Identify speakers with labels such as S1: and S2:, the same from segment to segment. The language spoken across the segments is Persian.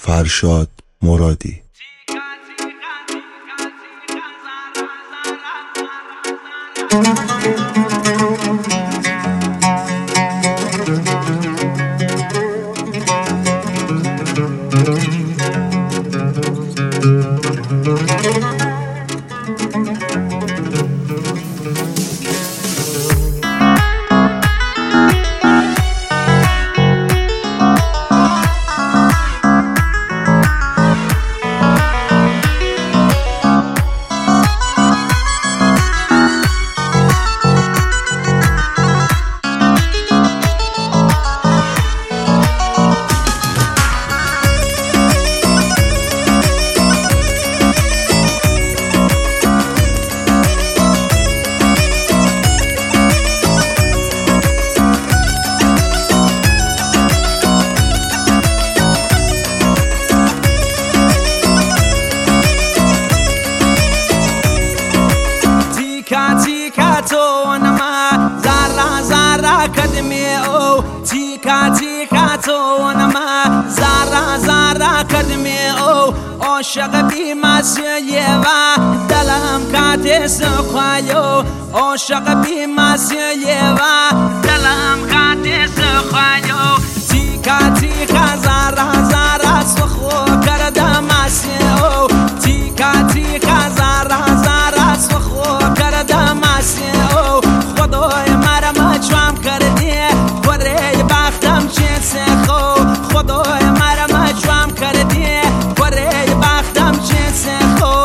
S1: فرشاد مرادی.
S2: تیکا تو نما زارا زارا کدمی او تیکا تو نما زارا زارا کدمی او عاشق بی مسیوا دلم کات سخایو عاشق بی مسیوا دلم کات سخایو تیکا زارا زارا سخو کردم مسیو تیکا زارا زارا سخو کردم مسیو خدای مرا مجرم کردی وره بختم چه سخو خدای مرا مجرم کردی وره بختم چه سخو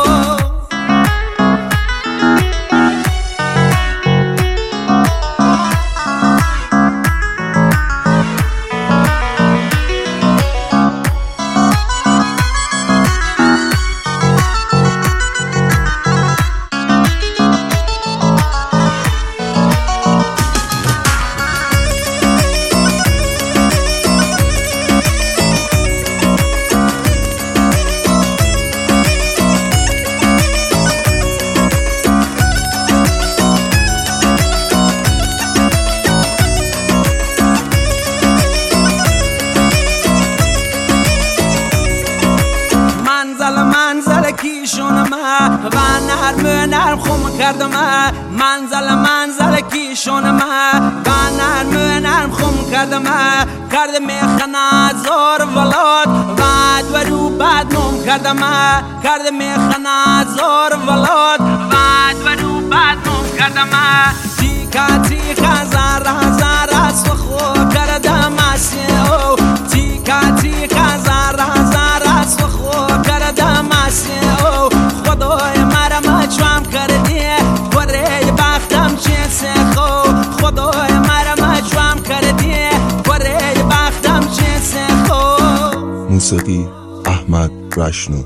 S2: منزل کیشون ما و نرم خم کردم منزل کیشون ما و نرم خم کردم کردم خنا زار ولاد بعد ورو بعد نم کردم کردم خنا زار ولاد بعد ورو بعد نم کردم تیکا زارا زارا سخو کردم مسیو تیکا زارا زارا سخو کردم مسیو خدای مرا مجرم کردی وره بختم چه سخو خدای مرا مجرم کردی وره بختم چه سخو.
S1: موسیقی احمد رشنو.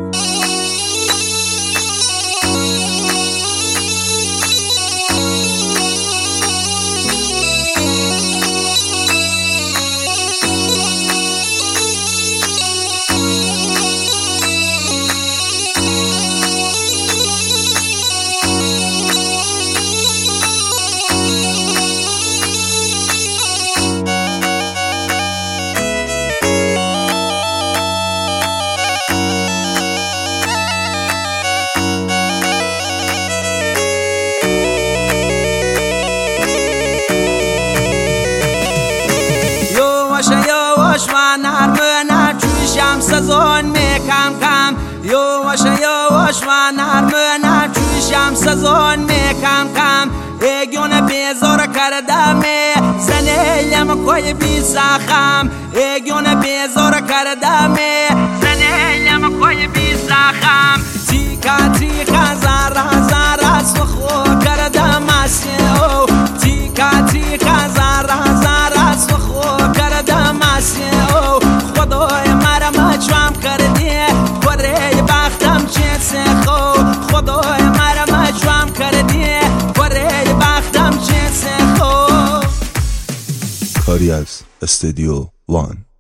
S2: یواش و نرم چوشم سزون میکم کم یواش و نرم چوشم سزون میکم کم ایگون بیزار کردم زنیم کوی بی سخم ایگون بیزار کردم زنیم کوی بی سخم تیکا زارا زارا سخو کردم مسیو تیکا زارا زارا سخو کردم مسیو خدای مرا مجرم کردی وره بختم چه سخو خدای مرا مجرم کردی وره بختم چه سخو.
S1: کاری از استودیو وان.